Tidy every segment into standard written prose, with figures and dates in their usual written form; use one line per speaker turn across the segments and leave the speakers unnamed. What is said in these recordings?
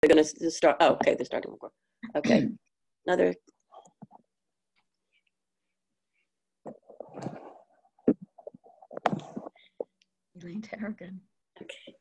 They're going to start. Oh, okay, they're starting. Okay, another.
Elaine Tarragon.
Okay.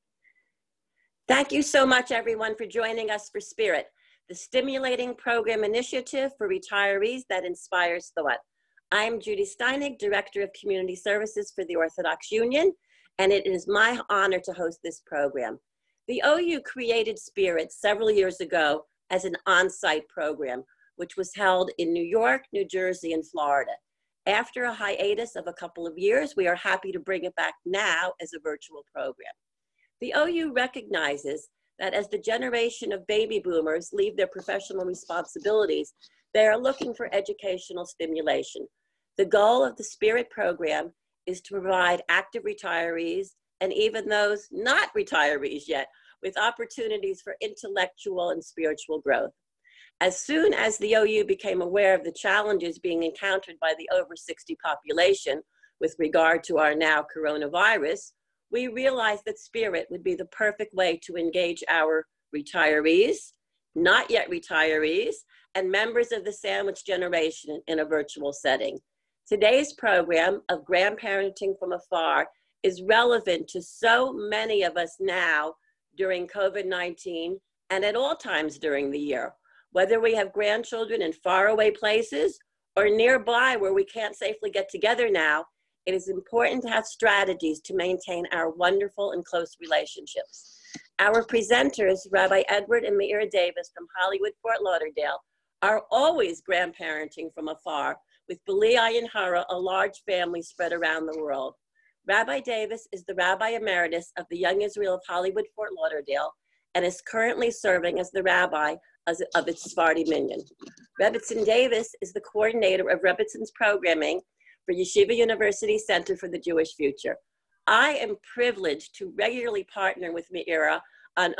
Thank you so much, everyone, for joining us for Spirit, the stimulating program initiative for retirees that inspires thought. I'm Judy Steinig, Director of Community Services for the Orthodox Union, and it is my honor to host this program. The OU created Spirit several years ago as an on-site program, which was held in New York, New Jersey, and Florida. After a hiatus of a couple of years, we are happy to bring it back now as a virtual program. The OU recognizes that as the generation of baby boomers leave their professional responsibilities, they are looking for educational stimulation. The goal of the Spirit program is to provide active retirees and even those not retirees yet with opportunities for intellectual and spiritual growth. As soon as the OU became aware of the challenges being encountered by the over 60 population with regard to our now coronavirus, we realized that Spirit would be the perfect way to engage our retirees, not yet retirees, and members of the sandwich generation in a virtual setting. Today's program of Grandparenting from Afar is relevant to so many of us now during COVID-19 and at all times during the year. Whether we have grandchildren in faraway places or nearby where we can't safely get together now, it is important to have strategies to maintain our wonderful and close relationships. Our presenters, Rabbi Edward and Meira Davis from Hollywood, Fort Lauderdale, are always grandparenting from afar with B'li Ayin Hara, a large family spread around the world. Rabbi Davis is the Rabbi Emeritus of the Young Israel of Hollywood, Fort Lauderdale, and is currently serving as the Rabbi of its Sephardi Minyan. Rebbitzin Davis is the coordinator of Rebbitzins programming for Yeshiva University Center for the Jewish Future. I am privileged to regularly partner with Meira on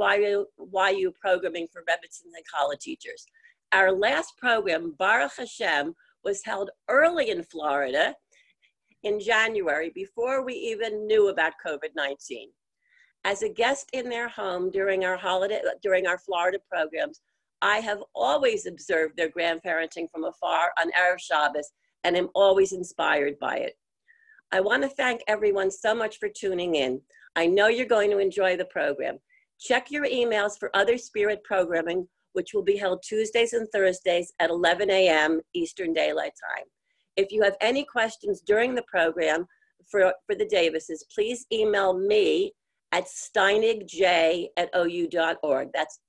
OU-YU programming for Rebbitzins and college teachers. Our last program, Baruch Hashem, was held early in Florida in January before we even knew about COVID-19. As a guest in their home during our Florida programs, I have always observed their grandparenting from afar on Erev Shabbos and am always inspired by it. I want to thank everyone so much for tuning in. I know you're going to enjoy the program. Check your emails for other Spirit programming, which will be held Tuesdays and Thursdays at 11 a.m. Eastern Daylight Time. If you have any questions during the program for the Davises, please email me at steinig@ou.org. That's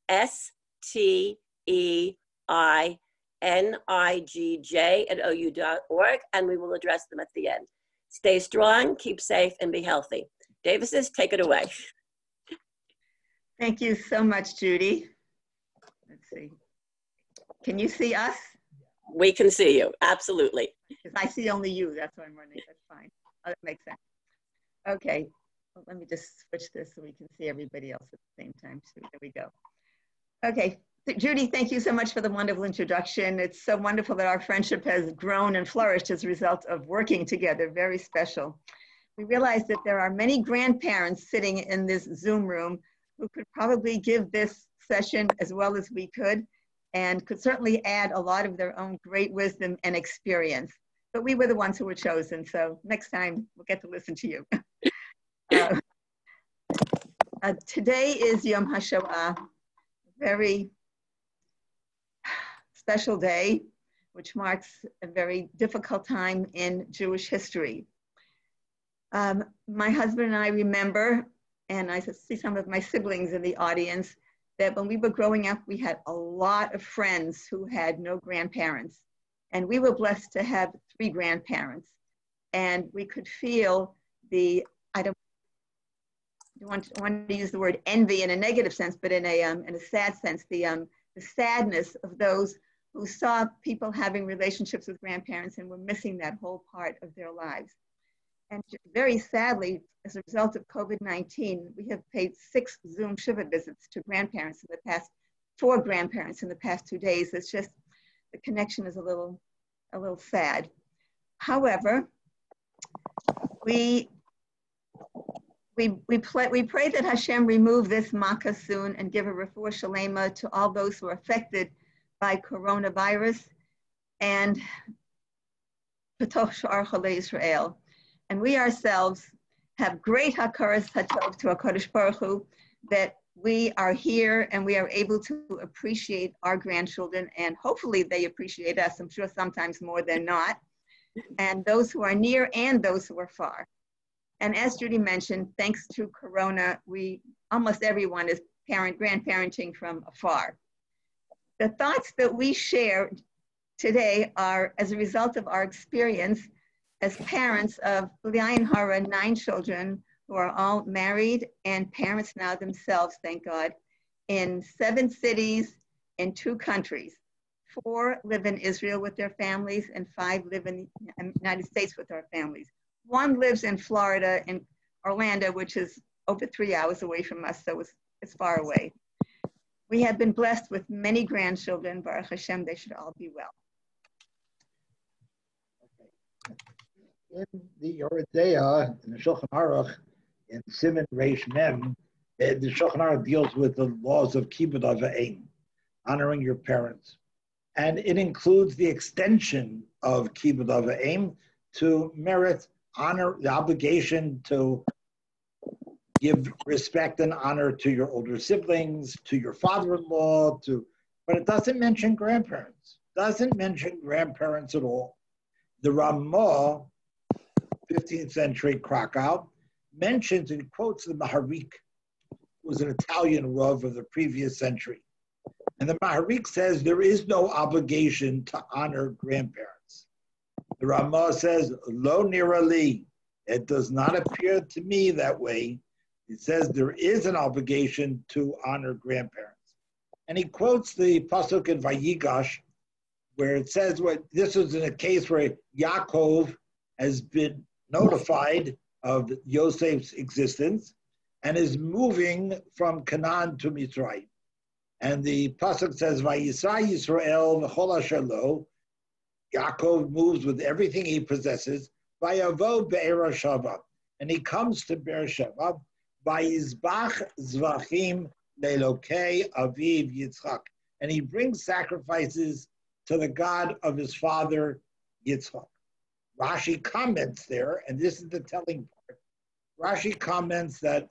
STEINIGJ@ou.org, and we will address them at the end. Stay strong, keep safe, and be healthy. Davises, take it away.
Thank you so much, Judy. Let's see. Can you see us?
We can see you, absolutely.
Because I see only you, that's why I'm running. That's fine. Oh, that makes sense. Okay, well, let me just switch this so we can see everybody else at the same time too. There we go. Okay, Judy, thank you so much for the wonderful introduction. It's so wonderful that our friendship has grown and flourished as a result of working together. Very special. We realize that there are many grandparents sitting in this Zoom room who could probably give this session as well as we could, and could certainly add a lot of their own great wisdom and experience. But we were the ones who were chosen, so next time we'll get to listen to you. Today is Yom HaShoah, a very special day, which marks a very difficult time in Jewish history. My husband and I remember, and I see some of my siblings in the audience, that when we were growing up, we had a lot of friends who had no grandparents. And we were blessed to have 3 grandparents. And we could feel the, I don't want to use the word envy in a negative sense, but in a sad sense, the sadness of those who saw people having relationships with grandparents and were missing that whole part of their lives. And very sadly, as a result of COVID-19, we have paid 6 Zoom Shiva visits to grandparents in the past, 4 grandparents in the past 2 days. It's just, the connection is a little sad. However, we we pray that Hashem remove this makkah soon and give a refuah shalema to all those who are affected by coronavirus and Patoch Sha'ar Cholei Israel. And we ourselves have great hakaras hatov to HaKadosh Baruch Hu that we are here and we are able to appreciate our grandchildren, and hopefully they appreciate us, I'm sure sometimes more than not, and those who are near and those who are far. And as Judy mentioned, thanks to Corona, almost everyone is grandparenting from afar. The thoughts that we share today are as a result of our experience as parents of B'li Hara, 9 children who are all married and parents now themselves, thank God, in 7 cities in 2 countries. 4 live in Israel with their families and 5 live in the United States with their families. 1 lives in Florida, in Orlando, which is over 3 hours away from us, so it's far away. We have been blessed with many grandchildren. Baruch Hashem, they should all be well.
In the Yoreh De'ah, in the Shulchan Aruch, in Siman Reish Mem, the Shulchan Aruch deals with the laws of Kibud Av V'Eim, honoring your parents. And it includes the extension of Kibud Av V'Eim to merit, honor, the obligation to give respect and honor to your older siblings, to your father-in-law, but it doesn't mention grandparents. Doesn't mention grandparents at all. The Ramah, 15th century Krakow, mentions and quotes the Maharik, who was an Italian Rav of the previous century. And the Maharik says there is no obligation to honor grandparents. The Ramah says, Lo nira li, it does not appear to me that way. It says there is an obligation to honor grandparents. And he quotes the Pasuk in Vayigash, where it says, this was in a case where Yaakov has been notified of Yosef's existence and is moving from Canaan to Mitzrayim. And the pasuk says, "Vayisra Yisrael v'chol asher lo." Yaakov moves with everything he possesses. Vayavo be'er Shava, and he comes to Beersheba. Vayizbach zvachim le'elokei aviv Yitzchak, and he brings sacrifices to the God of his father Yitzchak. Rashi comments there, and this is the telling part. Rashi comments that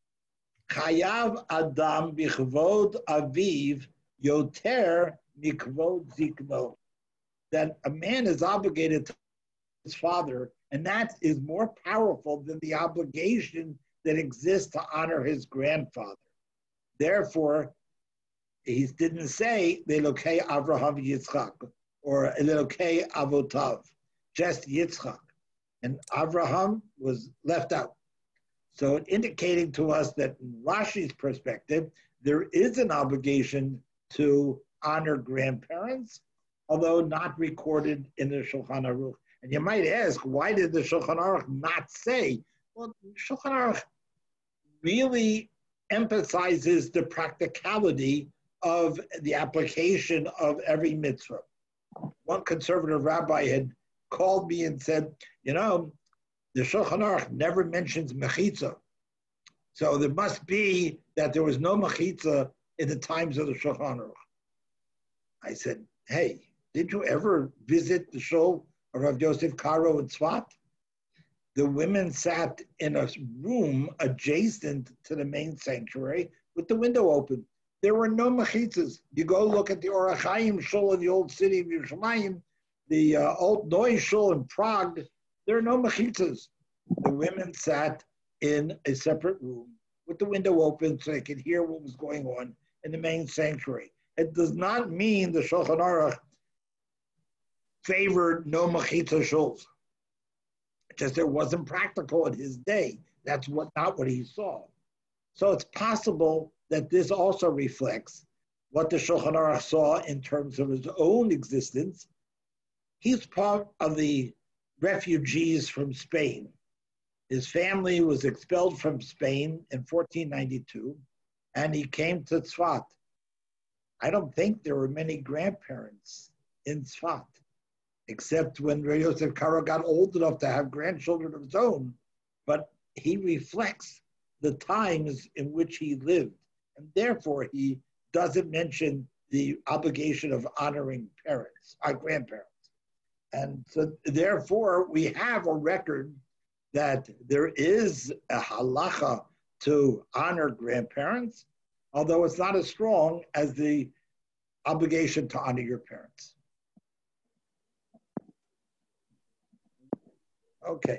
Chayav Adam bichvod aviv yoter mikvod zikno, that a man is obligated to his father, and that is more powerful than the obligation that exists to honor his grandfather. Therefore, he didn't say Elokei Avraham Yitzchak or Elokei Avotav, just Yitzchak, and Avraham was left out. So indicating to us that in Rashi's perspective, there is an obligation to honor grandparents, although not recorded in the Shulchan Aruch. And you might ask, why did the Shulchan Aruch not say? Well, Shulchan Aruch really emphasizes the practicality of the application of every mitzvah. One conservative rabbi had called me and said, the Shulchan Aruch never mentions mechitza. So there must be that there was no mechitza in the times of the Shulchan Aruch. I said, hey, did you ever visit the shul of Rav Yosef Karo in Tzfat? The women sat in a room adjacent to the main sanctuary with the window open. There were no mechitzas. You go look at the Orach Chaim shul in the old city of Yerushalayim, the old Noy shul in Prague, there are no mechitzas. The women sat in a separate room with the window open so they could hear what was going on in the main sanctuary. It does not mean the Shulchan Aruch favored no mechitza shuls. Just it wasn't practical in his day. That's not what he saw. So it's possible that this also reflects what the Shulchan Aruch saw in terms of his own existence. He's part of the refugees from Spain. His family was expelled from Spain in 1492, and he came to Tzfat. I don't think there were many grandparents in Tzfat, except when Rav Yosef Karo got old enough to have grandchildren of his own. But he reflects the times in which he lived. And therefore, he doesn't mention the obligation of honoring parents, our grandparents. And so therefore, we have a record that there is a halacha to honor grandparents, although it's not as strong as the obligation to honor your parents. Okay.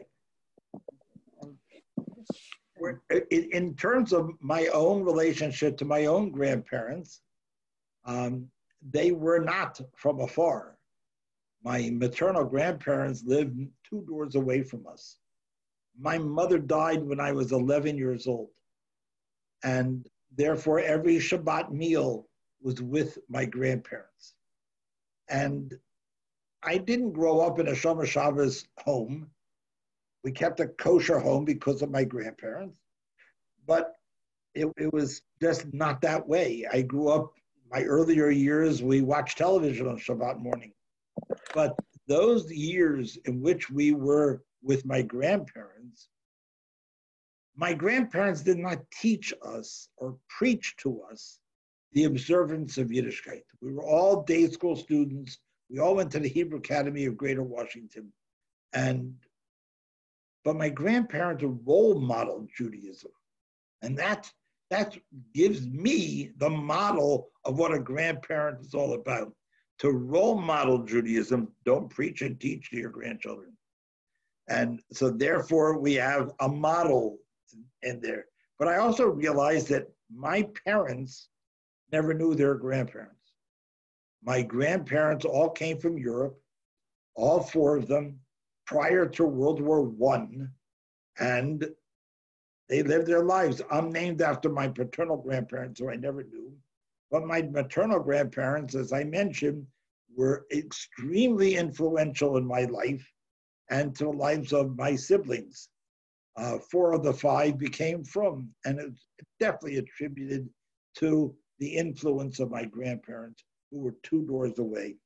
In terms of my own relationship to my own grandparents, they were not from afar. My maternal grandparents lived 2 doors away from us. My mother died when I was 11 years old. And therefore, every Shabbat meal was with my grandparents. And I didn't grow up in a Shomer Shabbos home. We kept a kosher home because of my grandparents. But it was just not that way. I grew up, my earlier years, we watched television on Shabbat morning. But those years in which we were with my grandparents did not teach us or preach to us the observance of Yiddishkeit. We were all day school students. We all went to the Hebrew Academy of Greater Washington. But my grandparents role modeled Judaism. And that gives me the model of what a grandparent is all about. To role model Judaism, don't preach and teach to your grandchildren. And so therefore we have a model in there. But I also realized that my parents never knew their grandparents. My grandparents all came from Europe, all 4 of them, prior to World War I, and they lived their lives. I'm named after my paternal grandparents, who I never knew. But my maternal grandparents, as I mentioned, were extremely influential in my life and to the lives of my siblings. 4 of the 5 became from, and it's definitely attributed to the influence of my grandparents, who were 2 doors away.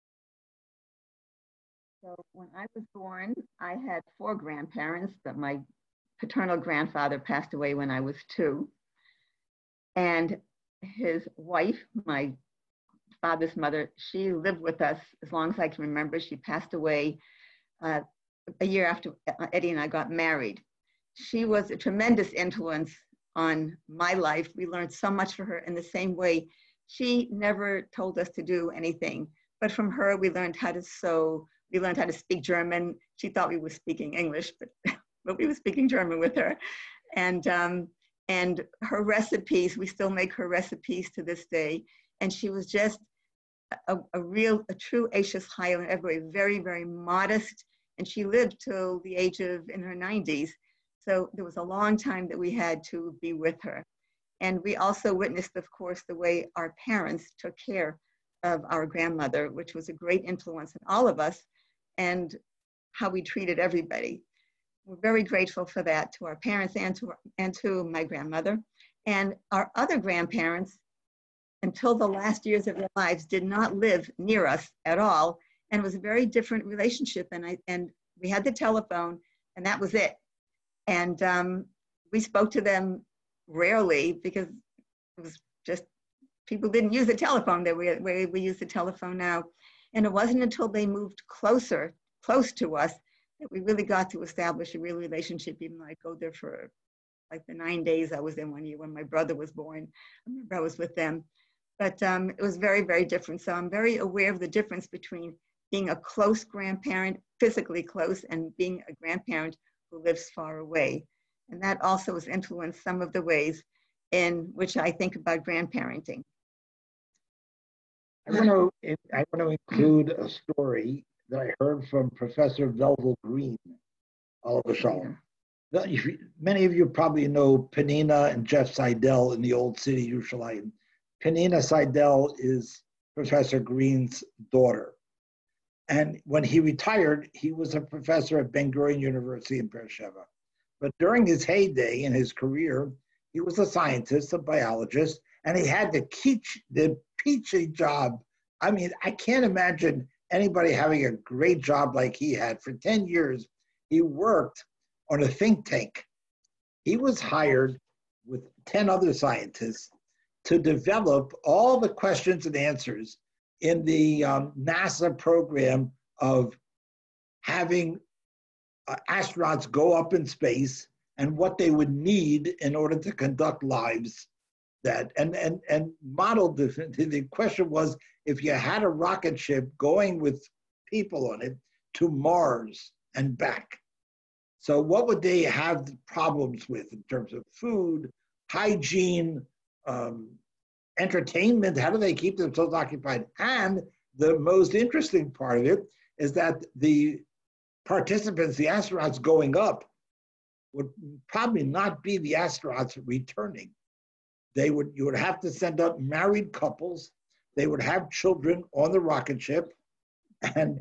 So when I was born, I had 4 grandparents, but my paternal grandfather passed away when I was 2. And his wife, my father's mother, she lived with us as long as I can remember. She passed away a year after Eddie and I got married. She was a tremendous influence on my life. We learned so much from her in the same way. She never told us to do anything, but from her, we learned how to sew. We learned how to speak German. She thought we were speaking English, but we were speaking German with her. And her recipes, we still make her recipes to this day. And she was just a true Ashes Chayil in every way, very, very modest. And she lived till the age of, in her 90s. So there was a long time that we had to be with her. And we also witnessed, of course, the way our parents took care of our grandmother, which was a great influence on all of us, and how we treated everybody. We're very grateful for that to our parents and to my grandmother. And our other grandparents, until the last years of their lives, did not live near us at all. And it was a very different relationship. And we had the telephone, and that was it. And we spoke to them rarely because it was just, people didn't use the telephone the way we use the telephone now. And it wasn't until they moved close to us, that we really got to establish a real relationship, even though I'd go there for like the 9 days I was there one year when my brother was born. I remember I was with them. But it was very, very different. So I'm very aware of the difference between being a close grandparent, physically close, and being a grandparent who lives far away. And that also has influenced some of the ways in which I think about grandparenting.
I want to include a story that I heard from Professor Velvel Green, Oliver Shalom. Many of you probably know Penina and Jeff Seidel in the old city, Yerushalayim. Penina Seidel is Professor Green's daughter. And when he retired, he was a professor at Ben Gurion University in Beersheba. But during his heyday in his career, he was a scientist, a biologist, and he had the peachy job. I mean, I can't imagine anybody having a great job like he had. For 10 years, he worked on a think tank. He was hired with 10 other scientists to develop all the questions and answers in the NASA program of having astronauts go up in space and what they would need in order to conduct lives that and modeled the question was, if you had a rocket ship going with people on it to Mars and back, so what would they have problems with in terms of food, hygiene, entertainment? How do they keep themselves occupied? And the most interesting part of it is that the participants, the astronauts going up, would probably not be the astronauts returning. You would have to send up married couples. They would have children on the rocket ship, and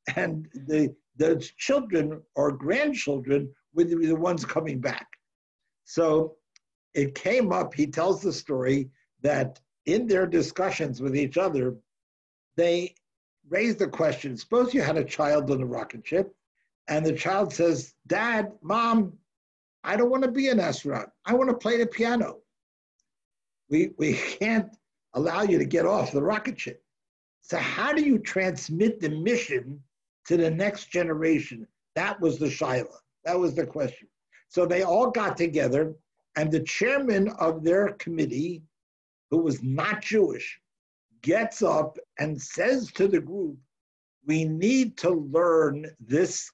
the children or grandchildren would be the ones coming back. So it came up, he tells the story, that in their discussions with each other, they raised the question, suppose you had a child on a rocket ship, and the child says, Dad, Mom, I don't want to be an astronaut. I want to play the piano. We can't allow you to get off the rocket ship. So how do you transmit the mission to the next generation? That was the shaila. That was the question. So they all got together, and the chairman of their committee, who was not Jewish, gets up and says to the group, we need to learn this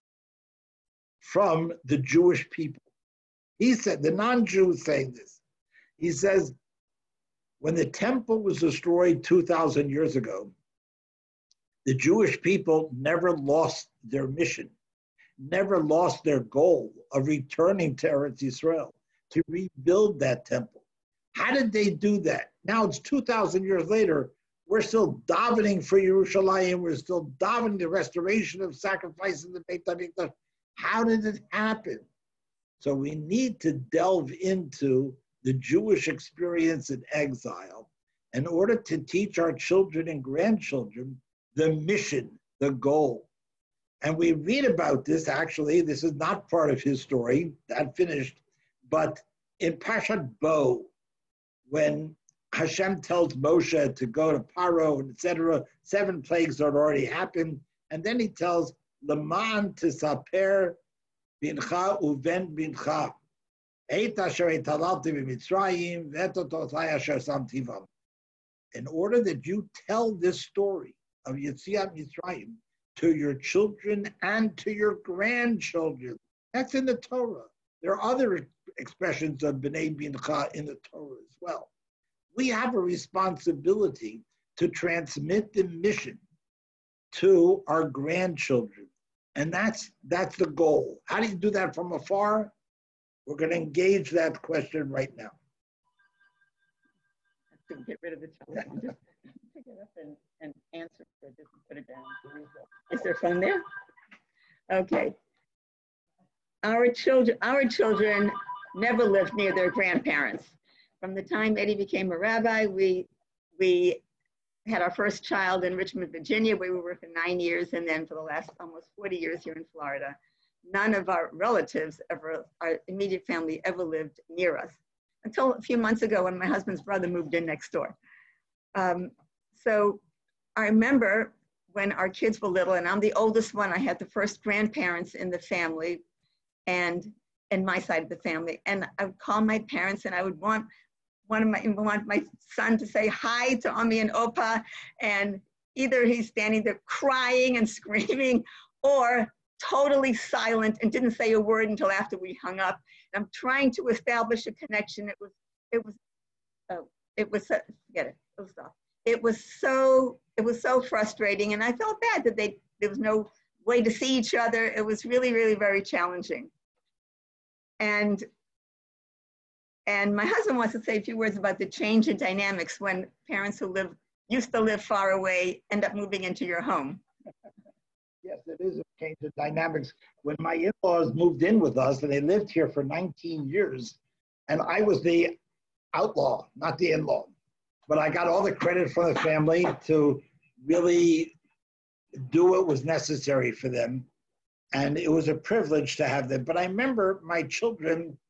from the Jewish people. He said, the non-Jew is saying this. He says, when the temple was destroyed 2,000 years ago, the Jewish people never lost their mission, never lost their goal of returning to Eretz Yisrael, to rebuild that temple. How did they do that? Now it's 2,000 years later, we're still davening for Yerushalayim, we're still davening the restoration of sacrifice in the Beit HaMikdash. How did it happen? So we need to delve into the Jewish experience in exile in order to teach our children and grandchildren the mission, the goal. And we read about this, actually, this is not part of his story, that finished, but in Parshat Bo, when Hashem tells Moshe to go to Paro, etc., 7 plagues had already happened, and then he tells Leman tisaper bincha uven bincha. In order that you tell this story of Yetziat Mitzrayim to your children and to your grandchildren. That's in the Torah. There are other expressions of B'nai Bincha in the Torah as well. We have a responsibility to transmit the mission to our grandchildren. And that's the goal. How do you do that from afar? We're going to engage that question right now.
Get rid of the telephone. Just pick it up and answer it. Just put it down. Is there a phone there? Okay. Our children never lived near their grandparents. From the time Eddie became a rabbi, we had our first child in Richmond, Virginia, where we were for 9 years, and then for the last almost 40 years here in Florida. None of our relatives our immediate family ever lived near us until a few months ago when my husband's brother moved in next door. So I remember when our kids were little, and I'm the oldest one, I had the first grandparents in the family and in my side of the family. And I would call my parents and I would want my son to say hi to Ami and Opa, and either he's standing there crying and screaming or totally silent and didn't say a word until after we hung up. And I'm trying to establish a connection. It was so frustrating, and I felt bad that there was no way to see each other. It was really, really very challenging. And my husband wants to say a few words about the change in dynamics when parents who used to live far away end up moving into your home.
Yes, it is a change of dynamics. When my in-laws moved in with us, and they lived here for 19 years, and I was the outlaw, not the in-law. But I got all the credit from the family to really do what was necessary for them. And it was a privilege to have them. But I remember my children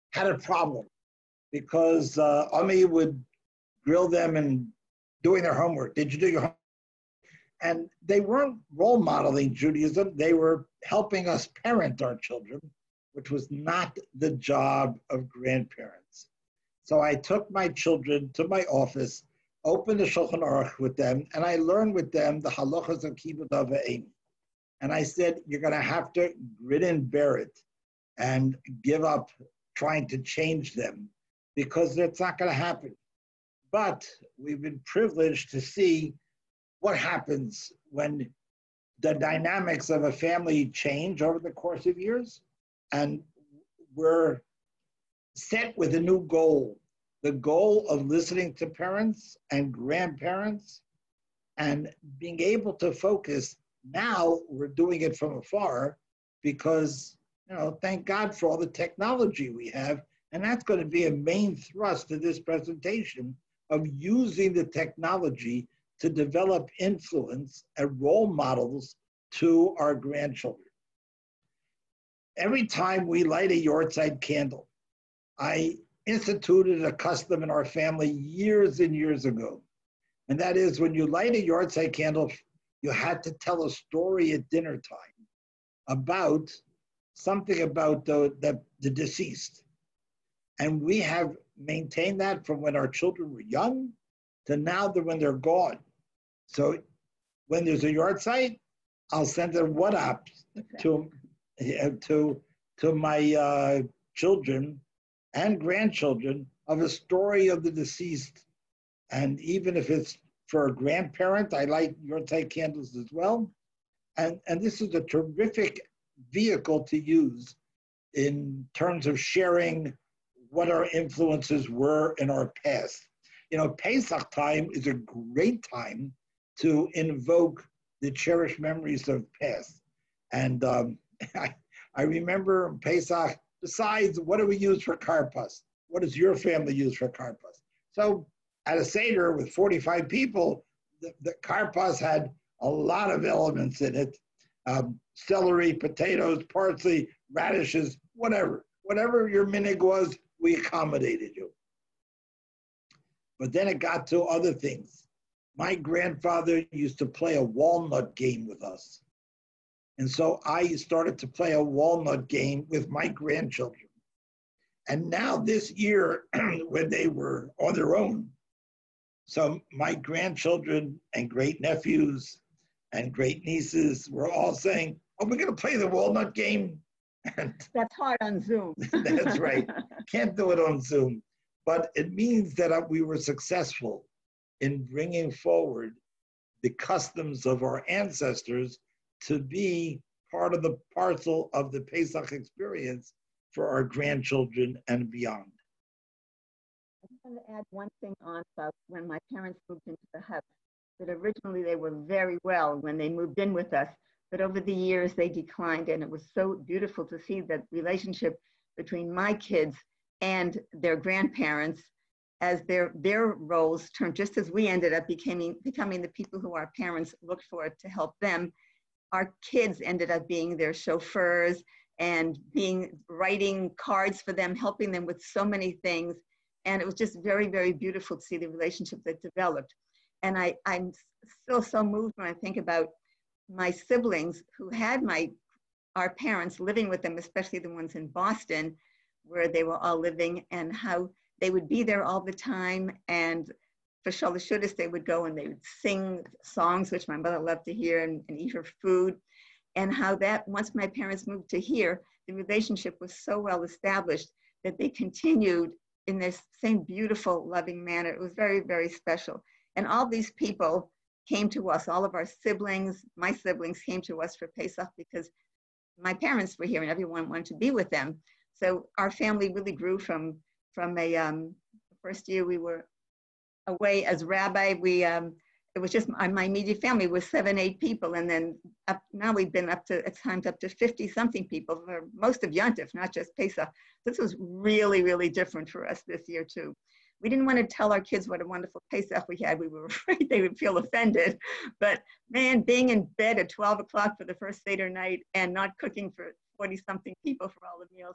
had a problem because Ami would grill them and doing their homework. Did you do your homework? And they weren't role modeling Judaism. They were helping us parent our children, which was not the job of grandparents. So I took my children to my office, opened the Shulchan Aruch with them, and I learned with them the halachas of kibbud av v'ein. And I said, you're going to have to grit and bear it and give up trying to change them because it's not going to happen. But we've been privileged to see what happens when the dynamics of a family change over the course of years, and we're set with a new goal, the goal of listening to parents and grandparents and being able to focus. Now we're doing it from afar because, thank God for all the technology we have, and that's going to be a main thrust of this presentation, of using the technology to develop influence and role models to our grandchildren. Every time we light a Yortzeit candle, I instituted a custom in our family years and years ago. And that is, when you light a Yortzeit candle, you had to tell a story at dinner time about something about the deceased. And we have maintained that from when our children were young to now when they're gone. So when there's a Yortzeit, I'll send a WhatsApp to my children and grandchildren of a story of the deceased. And even if it's for a grandparent, I light Yortzeit candles as well. And this is a terrific vehicle to use in terms of sharing what our influences were in our past. Pesach time is a great time to invoke the cherished memories of past. And I remember Pesach, besides, what do we use for karpas? What does your family use for karpas? So at a Seder with 45 people, the karpas had a lot of elements in it. Celery, potatoes, parsley, radishes, whatever. Whatever your minig was, we accommodated you. But then it got to other things. My grandfather used to play a walnut game with us. And so I started to play a walnut game with my grandchildren. And now this year, when they were on their own, so my grandchildren and great nephews and great nieces were all saying, oh, we're going to play the walnut game. And
that's hard on Zoom.
That's right. Can't do it on Zoom. But it means that we were successful in bringing forward the customs of our ancestors to be part of the parcel of the Pesach experience for our grandchildren and beyond.
I just want to add one thing on about when my parents moved into the house, that originally they were very well when they moved in with us, but over the years they declined, and it was so beautiful to see that relationship between my kids and their grandparents as their roles turned, just as we ended up becoming the people who our parents looked for to help them. Our kids ended up being their chauffeurs and writing cards for them, helping them with so many things. And it was just very, very beautiful to see the relationship that developed. And I'm still so moved when I think about my siblings who had our parents living with them, especially the ones in Boston, where they were all living, and how they would be there all the time. And for Shalashudis, they would go and they would sing songs, which my mother loved to hear, and eat her food. And how that, once my parents moved to here, the relationship was so well established that they continued in this same beautiful, loving manner. It was very, very special. And all these people came to us, all of our siblings, my siblings came to us for Pesach because my parents were here and everyone wanted to be with them. So our family really grew from the first year we were away as rabbi. It was just my immediate family was 7, 8 people, and then now we've been up to 50 something people for most of Yontif, not just Pesach. This was really, really different for us this year too. We didn't want to tell our kids what a wonderful Pesach we had. We were afraid they would feel offended. But man, being in bed at 12 o'clock for the first Seder night and not cooking for 40 something people for all the meals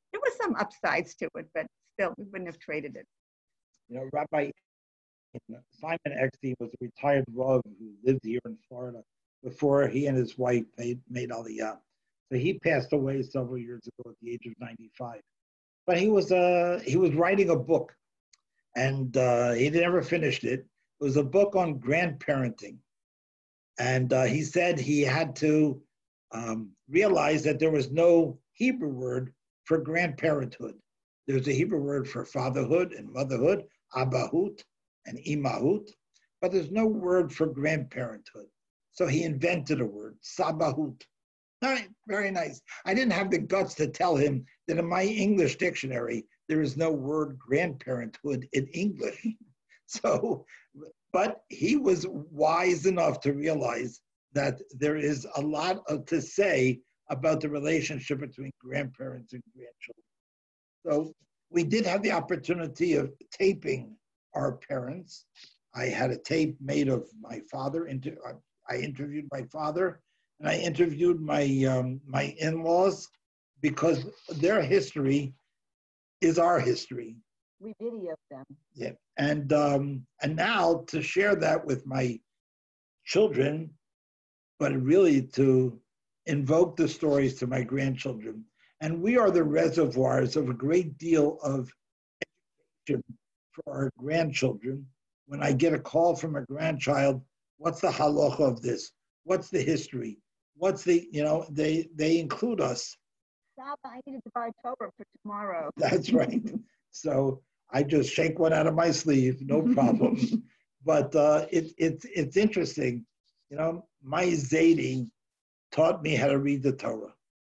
there were some upsides to it, but still, we wouldn't have traded it.
You know, Rabbi Simon Eckstein was a retired Rav who lived here in Florida before he and his wife made Aliyah. So he passed away several years ago at the age of 95. But he was writing a book, and he never finished it. It was a book on grandparenting. And he said he had to realize that there was no Hebrew word for grandparenthood. There's a Hebrew word for fatherhood and motherhood, abahut and imahut, but there's no word for grandparenthood. So he invented a word, sabahut. All right, very nice. I didn't have the guts to tell him that in my English dictionary, there is no word grandparenthood in English. So, but he was wise enough to realize that there is a lot to say about the relationship between grandparents and grandchildren. So we did have the opportunity of taping our parents. I had a tape made of my father. I interviewed my father, and I interviewed my my in-laws, because their history is our history.
We videoed them.
Yeah, and now to share that with my children, but really to invoke the stories to my grandchildren. And we are the reservoirs of a great deal of education for our grandchildren. When I get a call from a grandchild, what's the halacha of this? What's the history? What's the, they include us.
Stop, I needed to buy Torah for tomorrow.
That's right. So I just shake one out of my sleeve, no problem. But it's interesting. My Zadie taught me how to read the Torah.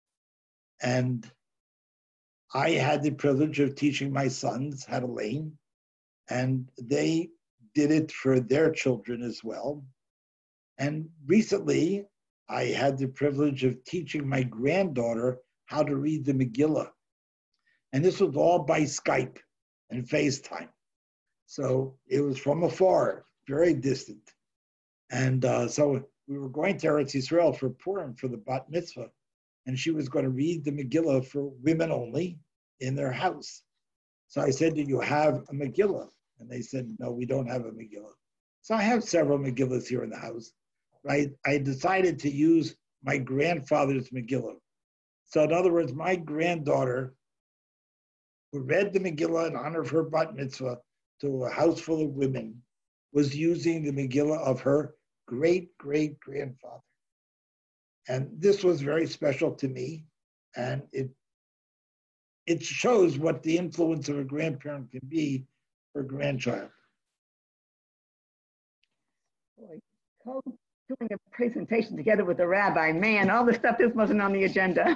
And I had the privilege of teaching my sons how to learn, and they did it for their children as well. And recently, I had the privilege of teaching my granddaughter how to read the Megillah. And this was all by Skype and FaceTime. So it was from afar, very distant. And so we were going to Eretz Yisrael for Purim, for the bat mitzvah. And she was going to read the Megillah for women only in their house. So I said, do you have a Megillah? And they said, no, we don't have a Megillah. So I have several Megillahs here in the house. Right? I decided to use my grandfather's Megillah. So in other words, my granddaughter, who read the Megillah in honor of her bat mitzvah to a house full of women, was using the Megillah of her great-great-grandfather. And this was very special to me, and it shows what the influence of a grandparent can be for a grandchild.
Boy, doing a presentation together with the rabbi, man, all the stuff this wasn't on the agenda.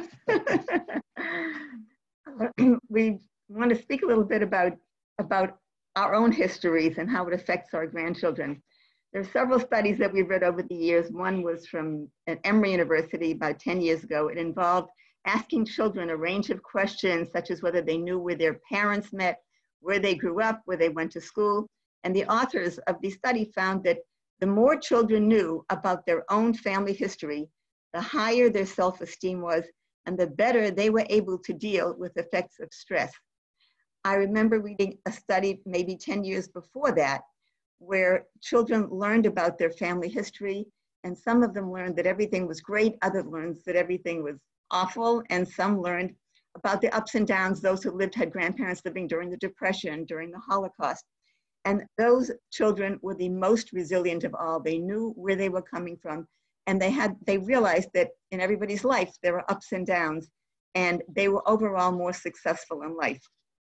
We want to speak a little bit about our own histories and how it affects our grandchildren. There are several studies that we've read over the years. One was from at Emory University about 10 years ago. It involved asking children a range of questions, such as whether they knew where their parents met, where they grew up, where they went to school. And the authors of the study found that the more children knew about their own family history, the higher their self-esteem was, and the better they were able to deal with effects of stress. I remember reading a study maybe 10 years before that, where children learned about their family history, and some of them learned that everything was great, others learned that everything was awful, and some learned about the ups and downs. Those who had grandparents living during the Depression, during the Holocaust. And those children were the most resilient of all. They knew where they were coming from, and they realized that in everybody's life, there were ups and downs, and they were overall more successful in life.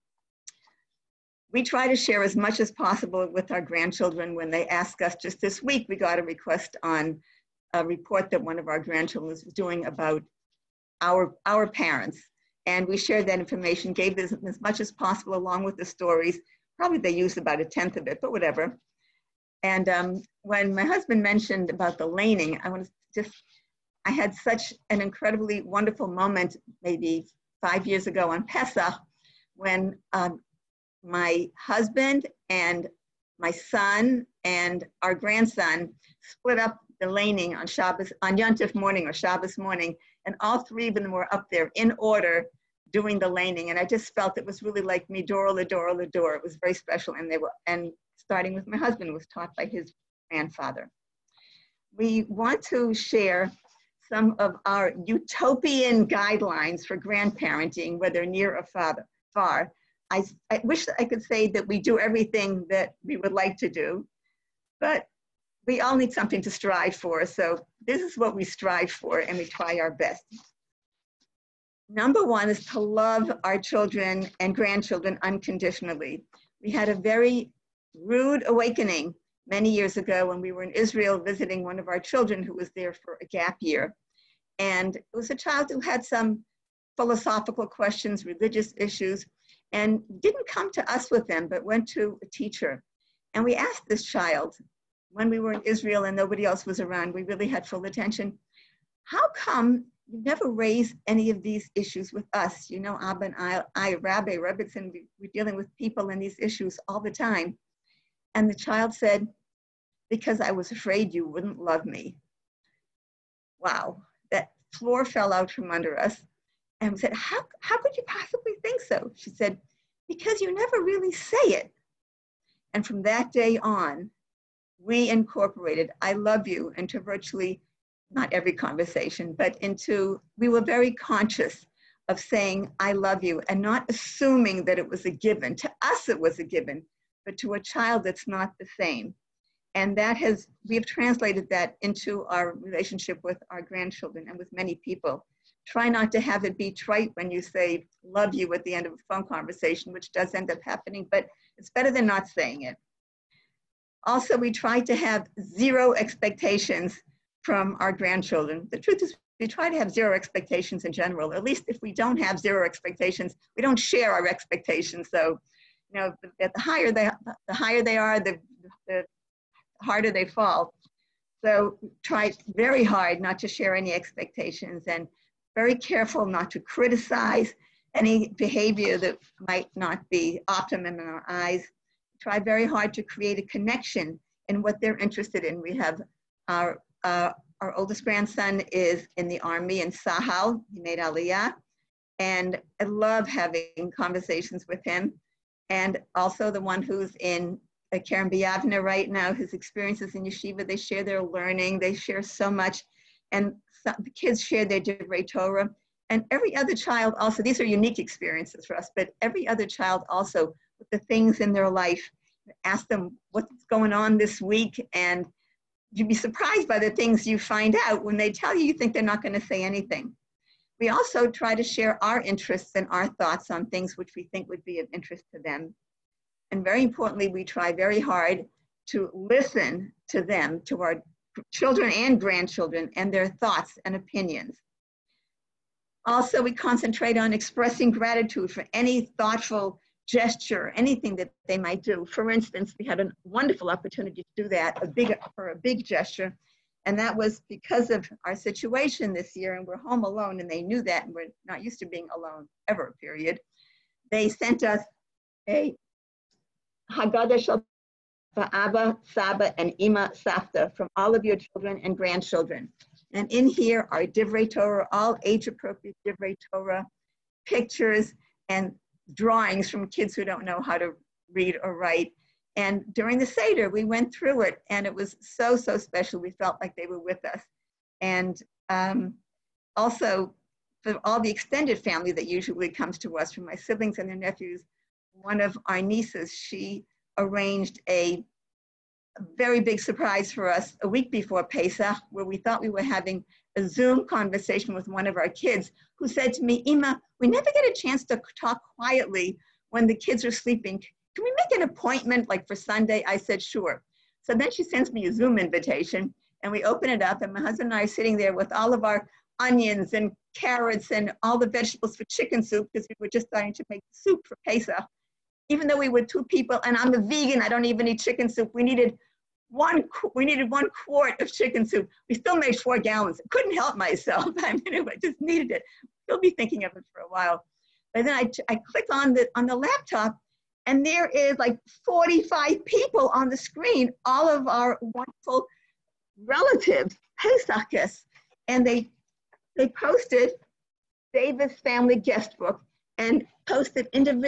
We try to share as much as possible with our grandchildren. When they ask us, just this week, we got a request on a report that one of our grandchildren was doing about our parents. And we shared that information, gave this as much as possible along with the stories. Probably they used about 1/10 of it, but whatever. And when my husband mentioned about the laning, I had such an incredibly wonderful moment maybe 5 years ago on Pesach, when my husband and my son and our grandson split up the laning on Shabbos, on Yom Tov morning or Shabbos morning, and all three of them were up there in order doing the laning. And I just felt it was really like Midor Lador Lador. It was very special. And starting with my husband, was taught by his grandfather. We want to share some of our utopian guidelines for grandparenting, whether near or far. I wish I could say that we do everything that we would like to do, but we all need something to strive for. So this is what we strive for, and we try our best. Number one is to love our children and grandchildren unconditionally. We had a very rude awakening many years ago when we were in Israel visiting one of our children who was there for a gap year. And it was a child who had some philosophical questions, religious issues, and didn't come to us with them, but went to a teacher. And we asked this child, when we were in Israel and nobody else was around, we really had full attention, how come you never raise any of these issues with us? You know, Abba and I Rabbi Rebbitzin, we're dealing with people and these issues all the time. And the child said, because I was afraid you wouldn't love me. Wow, that floor fell out from under us. And we said, how could you possibly think so? She said, because you never really say it. And from that day on, we incorporated I love you into virtually, not every conversation, but we were very conscious of saying I love you and not assuming that it was a given. To us it was a given, but to a child it's not the same. And we have translated that into our relationship with our grandchildren and with many people. Try not to have it be trite when you say love you at the end of a phone conversation, which does end up happening, but it's better than not saying it. Also, we try to have zero expectations from our grandchildren. The truth is, we try to have zero expectations in general. At least if we don't have zero expectations, we don't share our expectations. So, you know, the higher they are, the harder they fall. So try very hard not to share any expectations and very careful not to criticize any behavior that might not be optimum in our eyes. Try very hard to create a connection in what they're interested in. We have our oldest grandson is in the Army in Sahel. He made Aliyah. And I love having conversations with him. And also the one who's in Keren B'Yavneh right now, his experiences in yeshiva, they share their learning, they share so much. And the kids share their Divrei Torah. And every other child also, these are unique experiences for us, but every other child also, with the things in their life, ask them what's going on this week, and you'd be surprised by the things you find out. When they tell you, you think they're not going to say anything. We also try to share our interests and our thoughts on things which we think would be of interest to them. And very importantly, we try very hard to listen to them, to our children and grandchildren, and their thoughts and opinions. Also, we concentrate on expressing gratitude for any thoughtful gesture, anything that they might do. For instance, we had a wonderful opportunity to do that, for a big gesture, and that was because of our situation this year, and we're home alone, and they knew that, and we're not used to being alone ever, period. They sent us a Haggadah Shel Abba, Saba, and Ima Safta from all of your children and grandchildren. And in here are Divrei Torah, all age-appropriate Divrei Torah, pictures and drawings from kids who don't know how to read or write. And during the Seder, we went through it, and it was so, so special. We felt like they were with us. And also, for all the extended family that usually comes to us, from my siblings and their nephews, one of our nieces, she arranged a very big surprise for us a week before Pesach, where we thought we were having a Zoom conversation with one of our kids, who said to me, Ima, we never get a chance to talk quietly when the kids are sleeping. Can we make an appointment like for Sunday? I said, sure. So then she sends me a Zoom invitation, and we open it up, and my husband and I are sitting there with all of our onions and carrots and all the vegetables for chicken soup, because we were just starting to make soup for Pesach. Even though we were 2 people, and I'm a vegan, I don't even eat chicken soup, we needed 1 quart of chicken soup. We still made 4 gallons. Couldn't help myself. I mean, I just needed it. Still be thinking of it for a while. But then I click on the laptop, and there is like 45 people on the screen, all of our wonderful relatives, Pesachis. And they posted Davis Family Guest Book, and posted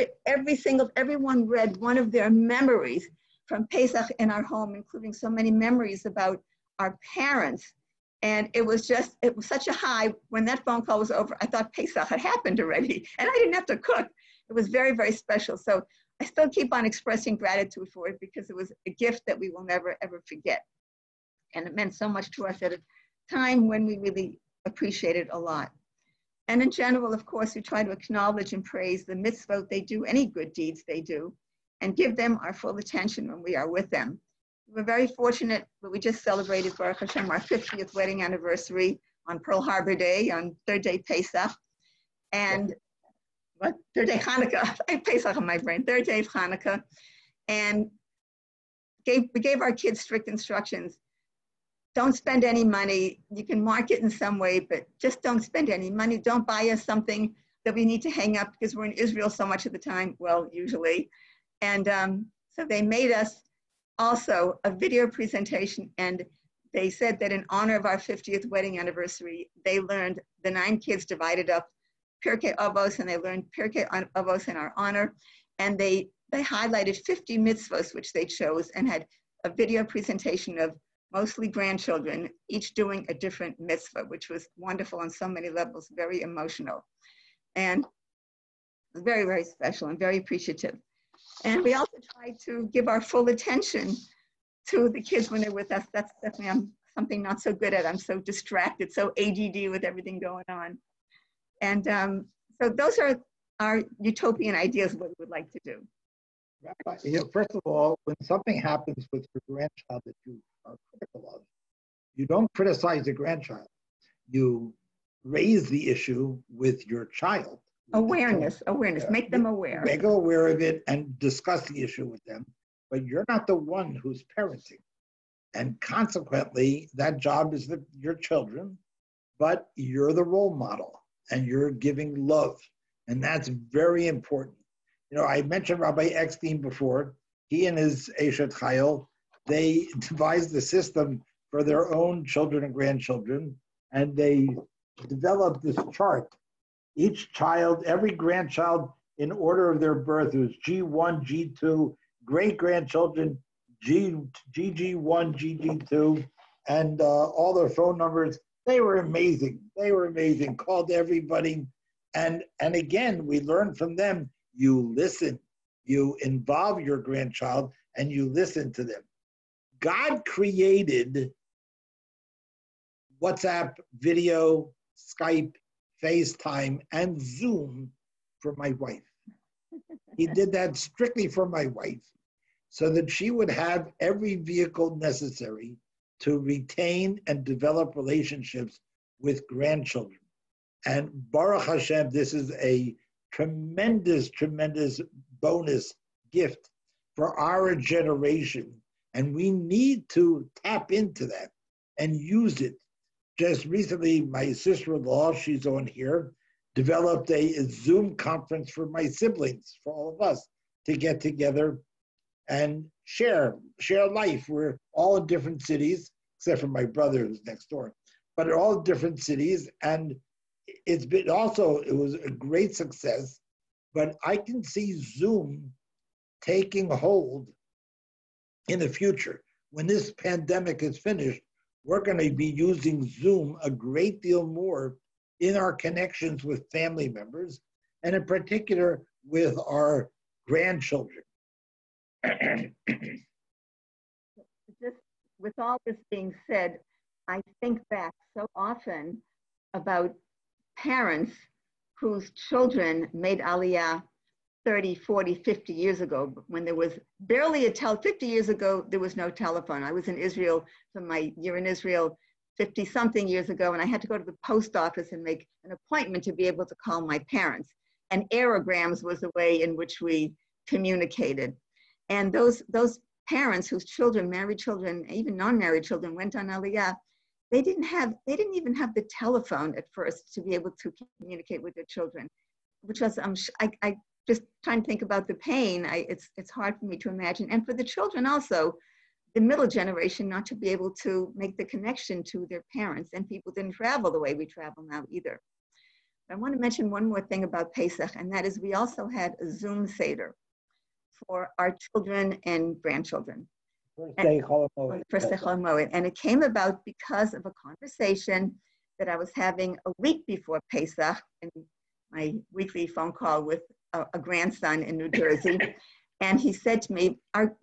everyone read one of their memories from Pesach in our home, including so many memories about our parents. And it was such a high. When that phone call was over, I thought Pesach had happened already, and I didn't have to cook. It was very, very special. So I still keep on expressing gratitude for it because it was a gift that we will never, ever forget. And it meant so much to us at a time when we really appreciated a lot. And in general, of course, we try to acknowledge and praise the mitzvot they do, any good deeds they do, and give them our full attention when we are with them. We're very fortunate that we just celebrated, Baruch Hashem, our 50th wedding anniversary on Pearl Harbor Day, on third day Pesach. And third day Hanukkah, I have Pesach in my brain, third day of Hanukkah. And we gave our kids strict instructions. Don't spend any money. You can mark it in some way, but just don't spend any money. Don't buy us something that we need to hang up because we're in Israel so much of the time, well, usually. And so they made us also a video presentation, and they said that in honor of our 50th wedding anniversary, they learned, the 9 kids divided up Pirkei Avos, and they learned Pirkei Avos in our honor. And they highlighted 50 mitzvos, which they chose, and had a video presentation of mostly grandchildren, each doing a different mitzvah, which was wonderful on so many levels, very emotional. And very, very special and very appreciative. And we also try to give our full attention to the kids when they're with us. That's definitely something not so good at. I'm so distracted, so ADD with everything going on. And so those are our utopian ideas of what we would like to do.
Rabbi, first of all, when something happens with your grandchild that you are critical of, you don't criticize the grandchild. You raise the issue with your child.
Awareness, make them aware.
Make them aware of it and discuss the issue with them. But you're not the one who's parenting. And consequently, that job is your children, but you're the role model and you're giving love. And that's very important. I mentioned Rabbi Eckstein before. He and his Eshet Chayil, they devised the system for their own children and grandchildren, and they developed this chart. Each child, every grandchild in order of their birth, it was G1, G2, great-grandchildren, GG1, GG2, and all their phone numbers. They were amazing. Called everybody. And again, we learned from them, you listen, you involve your grandchild, and you listen to them. God created WhatsApp, video, Skype, FaceTime, and Zoom for my wife. He did that strictly for my wife so that she would have every vehicle necessary to retain and develop relationships with grandchildren. And Baruch Hashem, this is a tremendous, tremendous bonus gift for our generation. And we need to tap into that and use it. Just recently, my sister-in-law, she's on here, developed a Zoom conference for my siblings, for all of us, to get together and share life. We're all in different cities, except for my brother who's next door, but in all different cities. And it was a great success, but I can see Zoom taking hold in the future. When this pandemic is finished, we're going to be using Zoom a great deal more in our connections with family members, and in particular with our grandchildren.
Just with all this being said, I think back so often about parents whose children made Aliyah 30, 40, 50 years ago, when there was barely 50 years ago, there was no telephone. I was in Israel for my year in Israel 50 something years ago, and I had to go to the post office and make an appointment to be able to call my parents. And aerograms was the way in which we communicated. And those parents whose children, married children, even non-married children, went on Aliyah, they didn't even have the telephone at first to be able to communicate with their children, which was, I just trying to think about the pain, it's hard for me to imagine. And for the children also, the middle generation, not to be able to make the connection to their parents, and people didn't travel the way we travel now either. I want to mention one more thing about Pesach, and that is we also had a Zoom Seder for our children and grandchildren.
First day Chol
On the first day Chol Hamoed. And it came about because of a conversation that I was having a week before Pesach in my weekly phone call with a grandson in New Jersey. And he said to me,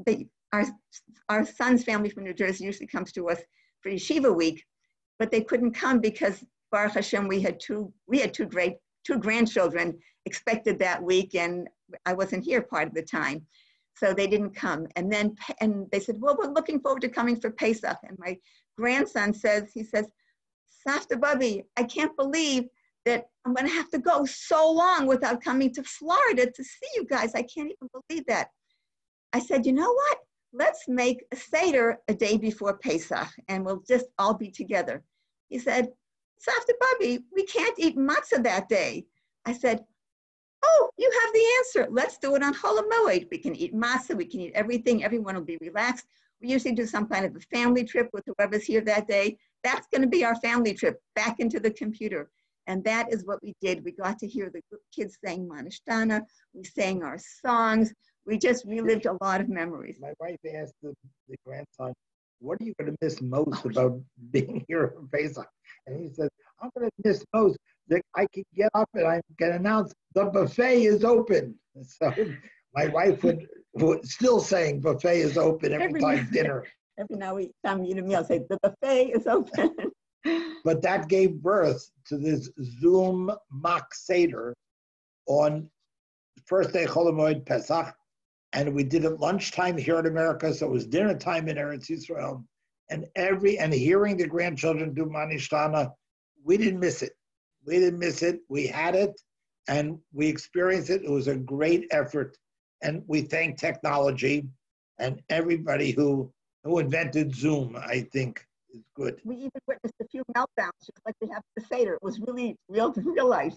our son's family from New Jersey usually comes to us for Yeshiva week, but they couldn't come because Baruch Hashem, we had two grandchildren expected that week, and I wasn't here part of the time. So they didn't come. And they said, well, we're looking forward to coming for Pesach. And my grandson says, Savta Bubby, I can't believe that I'm going to have to go so long without coming to Florida to see you guys. I can't even believe that. I said, you know what? Let's make a Seder a day before Pesach, and we'll just all be together. He said, Savta Bubby, we can't eat matzah that day. I said, oh, you have the answer. Let's do it on Chol Hamoed. We can eat matzah, we can eat everything. Everyone will be relaxed. We usually do some kind of a family trip with whoever's here that day. That's going to be our family trip, back into the computer. And that is what we did. We got to hear the kids saying Manishtana. We sang our songs. We just relived a lot of memories.
My wife asked the grandson, what are you going to miss most about being here for Pesach? And he said, I'm going to miss most that I can get up and I can announce the buffet is open. So my wife would still saying buffet is open every time dinner.
Every now we time you to me, I'll say the buffet is open.
But that gave birth to this Zoom mock Seder on the first day Chol Hamoed Pesach, and we did it lunchtime here in America, so it was dinner time in Eretz Yisrael. And hearing the grandchildren do Manishtana, we didn't miss it. We didn't miss it. We had it, and we experienced it. It was a great effort, and we thank technology and everybody who invented Zoom. I think is good.
We even witnessed a few meltdowns, just like we have the Seder. It was really real life.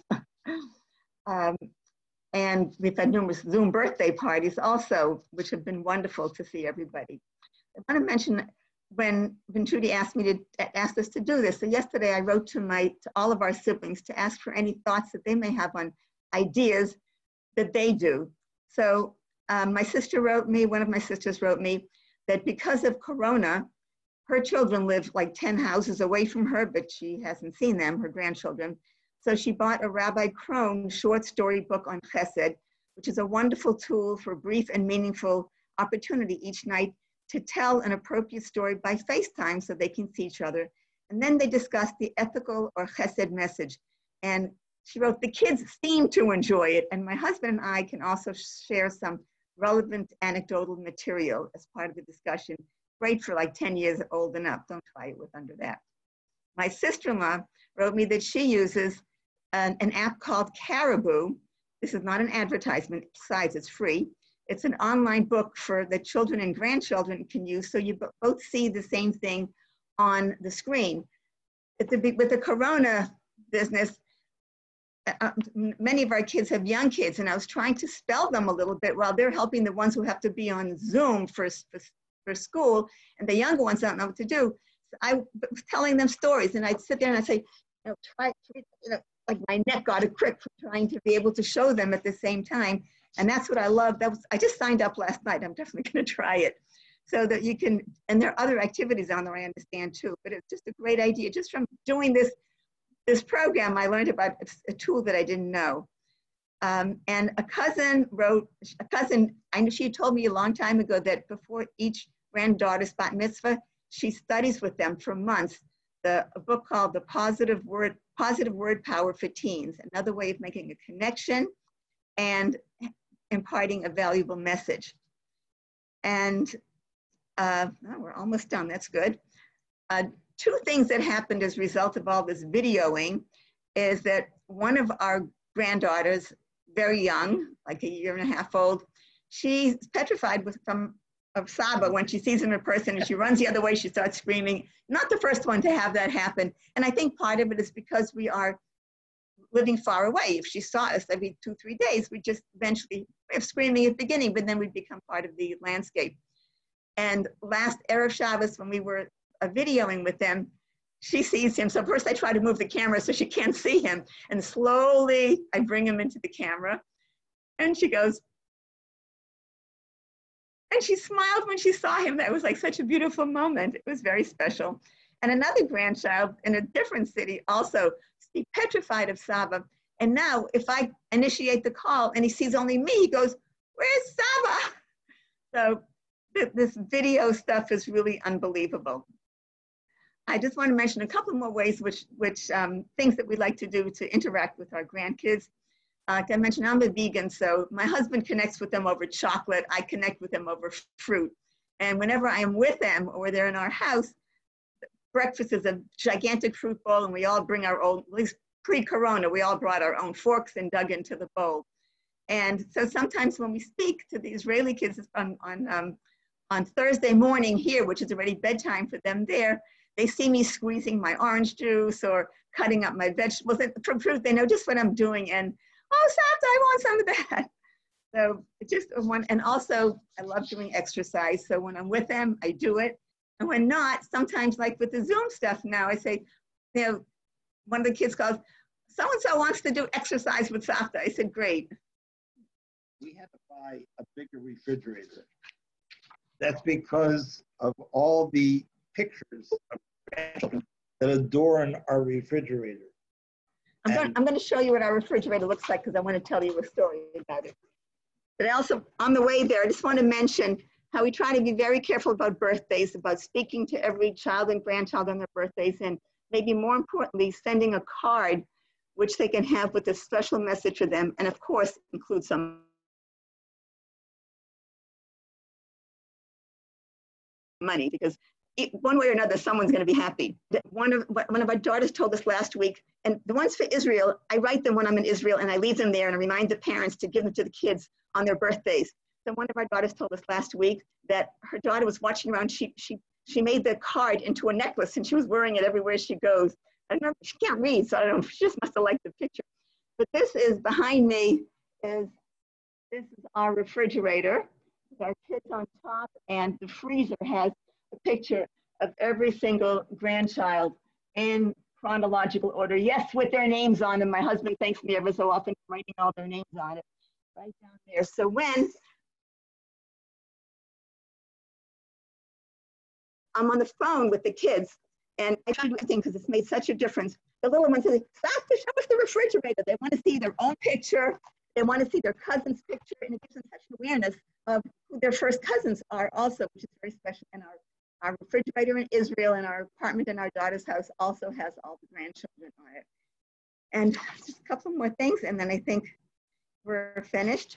And we've had numerous Zoom birthday parties also, which have been wonderful to see everybody. I want to mention when Judy asked us to do this. So yesterday I wrote to all of our siblings to ask for any thoughts that they may have on ideas that they do. So my sister wrote me, one of my sisters wrote me, that because of Corona, her children live like 10 houses away from her, but she hasn't seen them, her grandchildren. So she bought a Rabbi Krohn short story book on Chesed, which is a wonderful tool for brief and meaningful opportunity each night to tell an appropriate story by FaceTime so they can see each other. And then they discuss the ethical or Chesed message. And she wrote, the kids seem to enjoy it. And my husband and I can also share some relevant anecdotal material as part of the discussion. Great for like 10 years old and up. Don't try it with under that. My sister-in-law wrote me that she uses an app called Caribou. This is not an advertisement. Besides, it's free. It's an online book for the children and grandchildren can use, so you both see the same thing on the screen. With the Corona business, many of our kids have young kids, and I was trying to spell them a little bit while they're helping the ones who have to be on Zoom for school, and the younger ones don't know what to do. So I was telling them stories, and I'd sit there and I'd say, like my neck got a crick from trying to be able to show them at the same time. And that's what I love. I just signed up last night. I'm definitely going to try it so that you can, and there are other activities on there I understand too, but it's just a great idea. Just from doing this program, I learned about a tool that I didn't know. And a cousin, I know she told me a long time ago that before each granddaughter's bat mitzvah, she studies with them for months a book called The Positive Word Power for Teens, another way of making a connection and imparting a valuable message. And we're almost done, that's good. Two things that happened as a result of all this videoing is that one of our granddaughters, very young, like a year and a half old, she's petrified of Saba when she sees him in person and she runs the other way, she starts screaming. Not the first one to have that happen. And I think part of it is because we are living far away. If she saw us every 2-3 days, we just eventually have screaming at the beginning, but then we become part of the landscape. And last Erev Shabbos, when we were videoing with them, she sees him. So first I try to move the camera so she can't see him. And slowly I bring him into the camera. And she goes, and she smiled when she saw him. That was like such a beautiful moment. It was very special. And another grandchild in a different city also, he's petrified of Saba. And now if I initiate the call and he sees only me, he goes, "Where's Saba?" So this video stuff is really unbelievable. I just want to mention a couple more ways which things that we like to do to interact with our grandkids. Like I mentioned, I'm a vegan, so my husband connects with them over chocolate. I connect with them over fruit. And whenever I am with them or they're in our house, breakfast is a gigantic fruit bowl, and we all bring our own, at least pre-corona, we all brought our own forks and dug into the bowl. And so sometimes when we speak to the Israeli kids on Thursday morning here, which is already bedtime for them there, they see me squeezing my orange juice or cutting up my vegetables. From fruit, they know just what I'm doing. And, oh, Santa, I want some of that. So just one, and also I love doing exercise. So when I'm with them, I do it. And when not, sometimes like with the Zoom stuff now, I say, you know, one of the kids calls, so-and-so wants to do exercise with Santa. I said, great.
We had to buy a bigger refrigerator. That's because of all the pictures of that adorn our refrigerator.
I'm going to show you what our refrigerator looks like because I want to tell you a story about it. But also, on the way there, I just want to mention how we try to be very careful about birthdays, about speaking to every child and grandchild on their birthdays, and maybe more importantly, sending a card which they can have with a special message for them, and of course, include some money, because one way or another, someone's going to be happy. One of our daughters told us last week, and the ones for Israel, I write them when I'm in Israel, and I leave them there, and I remind the parents to give them to the kids on their birthdays. So one of our daughters told us last week that her daughter was watching around. She made the card into a necklace, and she was wearing it everywhere she goes. I don't know, she can't read, so I don't know, she just must have liked the picture. But this is, behind me, this is our refrigerator with our kids on top, and the freezer has a picture of every single grandchild in chronological order. Yes, with their names on them. My husband thanks me ever so often for writing all their names on it, right down there. So when I'm on the phone with the kids, and I try to do everything because it's made such a difference. The little ones say, "Stop to show us the refrigerator." They want to see their own picture. They want to see their cousin's picture, and it gives them such an awareness of who their first cousins are also, which is very special. And our refrigerator in Israel and our apartment in our daughter's house also has all the grandchildren on it. And just a couple more things, and then I think we're finished.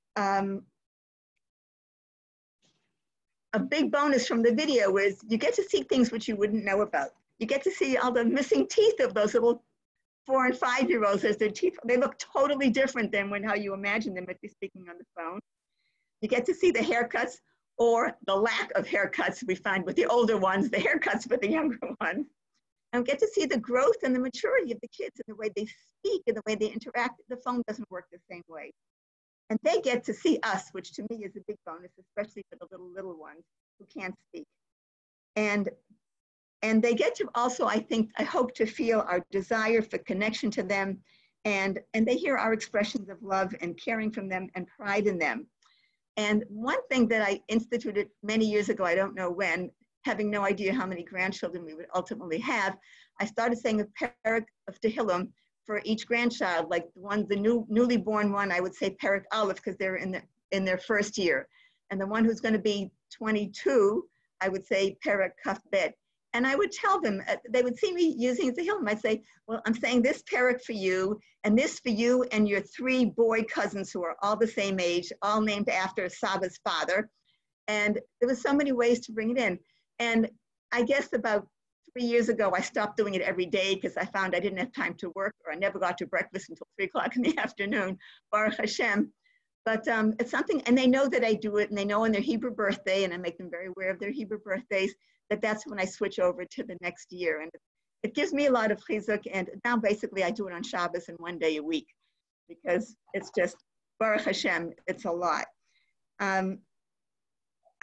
A big bonus from the video is you get to see things which you wouldn't know about. You get to see all the missing teeth of those little 4- and 5-year-olds as their teeth. They look totally different than how you imagine them if you're speaking on the phone. You get to see the haircuts or the lack of haircuts we find with the older ones, the haircuts with the younger ones. And get to see the growth and the maturity of the kids and the way they speak and the way they interact. The phone doesn't work the same way. And they get to see us, which to me is a big bonus, especially for the little ones who can't speak. And they get to also, I hope to feel our desire for connection to them, and they hear our expressions of love and caring from them and pride in them. And one thing that I instituted many years ago, I don't know when, having no idea how many grandchildren we would ultimately have, I started saying a parak of Tehillim for each grandchild, like the newly born one, I would say Parak Aleph, because they're in their first year. And the one who's going to be 22, I would say Parak Kaf Bet. And I would tell them, they would see me using Tehillim. I'd say, well, I'm saying this parak for you, and this for you and your 3 boy cousins who are all the same age, all named after Saba's father. And there was so many ways to bring it in. And I guess about 3 years ago, I stopped doing it every day because I found I didn't have time to work, or I never got to breakfast until 3 o'clock in the afternoon, Baruch Hashem. But it's something, and they know that I do it, and they know on their Hebrew birthday, and I make them very aware of their Hebrew birthdays, that's when I switch over to the next year. And it gives me a lot of chizuk, and now basically I do it on Shabbos and 1 day a week, because it's just, Baruch Hashem, it's a lot.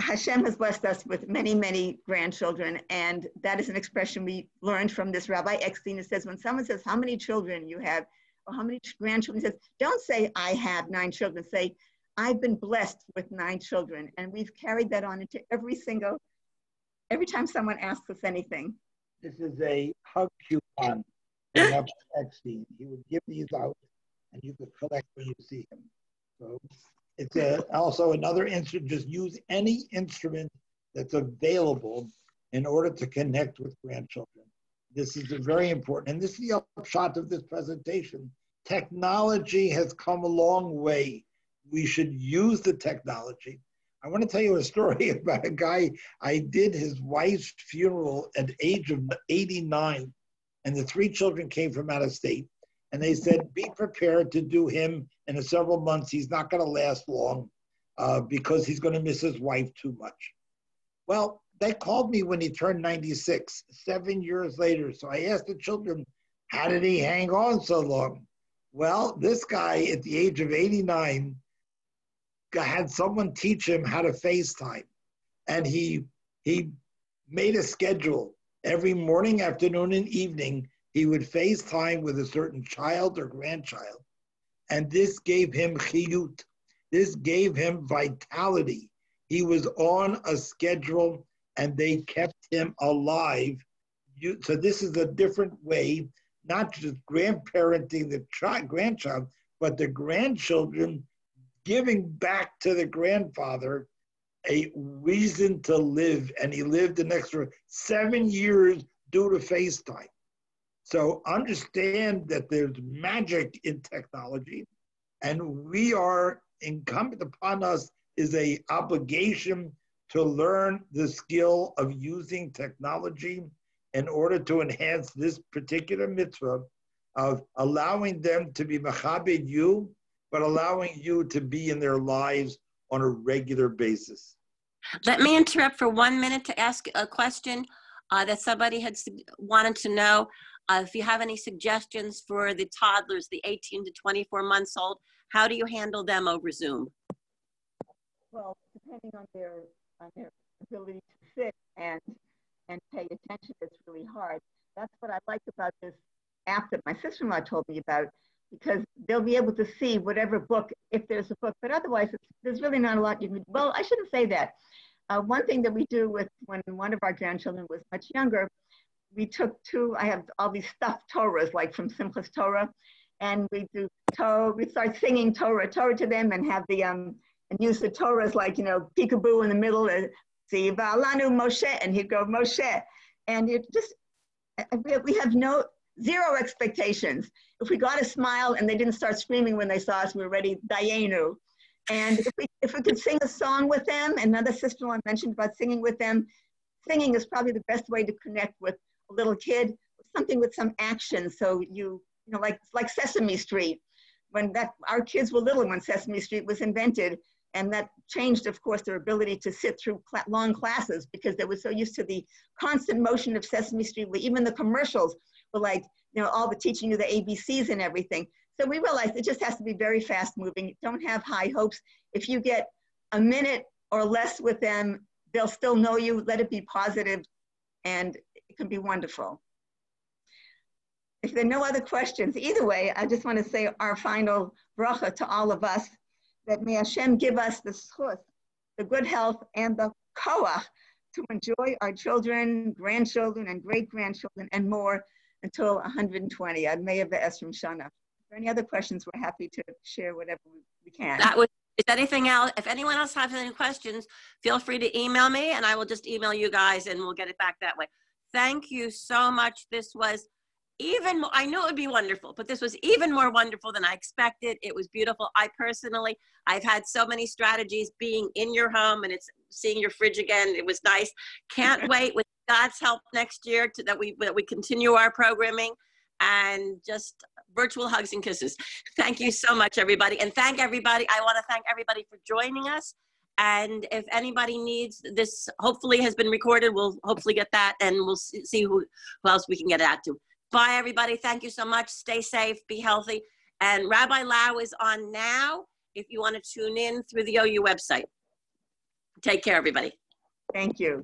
Hashem has blessed us with many, many grandchildren, and that is an expression we learned from this Rabbi Eckstein. It says, when someone says how many children you have, or how many grandchildren, says, don't say I have 9 children, say I've been blessed with 9 children. And we've carried that on into every time someone asks us anything.
This is a hug coupon from Rabbi Eckstein. He would give these out and you could collect when you see him. So it's also another instrument. Just use any instrument that's available in order to connect with grandchildren. This is very important. And this is the upshot of this presentation. Technology has come a long way. We should use the technology. I want to tell you a story about a guy. I did his wife's funeral at the age of 89, and the 3 children came from out of state. And they said, be prepared to do him in several months. He's not going to last long because he's going to miss his wife too much. Well, they called me when he turned 96, 7 years later. So I asked the children, how did he hang on so long? Well, this guy at the age of 89 had someone teach him how to FaceTime. And he made a schedule. Every morning, afternoon, and evening, he would FaceTime with a certain child or grandchild. And this gave him chiyut. This gave him vitality. He was on a schedule and they kept him alive. So this is a different way, not just grandparenting the grandchild, but the grandchildren giving back to the grandfather a reason to live. And he lived an extra 7 years due to FaceTime. So understand that there's magic in technology, and we are incumbent upon us is a obligation to learn the skill of using technology in order to enhance this particular mitzvah of allowing them to be machabed you, but allowing you to be in their lives on a regular basis.
Let me interrupt for 1 minute to ask a question that somebody had wanted to know. If you have any suggestions for the toddlers, the 18 to 24 months old, how do you handle them over Zoom?
Well, depending on their ability to sit and pay attention, it's really hard. That's what I like about this app that my sister-in-law told me about, because they'll be able to see whatever book, if there's a book, but otherwise there's really not a lot you can do. Well, I shouldn't say that. One thing that we do when one of our grandchildren was much younger, we took I have all these stuffed Torahs, like from Simchas Torah, and we start singing Torah to them and have and use the Torahs like, peekaboo in the middle, Ziva Lanu Moshe, and he'd go Moshe. And it just, we have zero expectations. If we got a smile and they didn't start screaming when they saw us, we were ready, Dayenu. And if we could sing a song with them, another sister-in-law mentioned about singing with them, singing is probably the best way to connect with a little kid, something with some action. So like Sesame Street, when our kids were little when Sesame Street was invented, and that changed, of course, their ability to sit through long classes because they were so used to the constant motion of Sesame Street. Even the commercials were like, all the teaching you the ABCs and everything. So we realized it just has to be very fast moving. Don't have high hopes. If you get a minute or less with them, they'll still know you. Let it be positive, and it can be wonderful. If there are no other questions, either way, I just want to say our final bracha to all of us, that may Hashem give us the zchus, the good health, and the koach to enjoy our children, grandchildren, and great-grandchildren, and more until 120. Ad Me'ah V'Esrim Shana. For any other questions, we're happy to share whatever we can.
Is anything else? If anyone else has any questions, feel free to email me, and I will just email you guys, and we'll get it back that way. Thank you so much. This was even more, I know it would be wonderful, but this was even more wonderful than I expected. It was beautiful. I've had so many strategies being in your home, and it's seeing your fridge again. It was nice. Can't wait with God's help next year that we continue our programming, and just virtual hugs and kisses. Thank you so much, everybody. And thank everybody. I want to thank everybody for joining us. And if anybody needs this, hopefully has been recorded, we'll hopefully get that, and we'll see who else we can get it out to. Bye, everybody. Thank you so much. Stay safe. Be healthy. And Rabbi Lau is on now if you want to tune in through the OU website. Take care, everybody.
Thank you.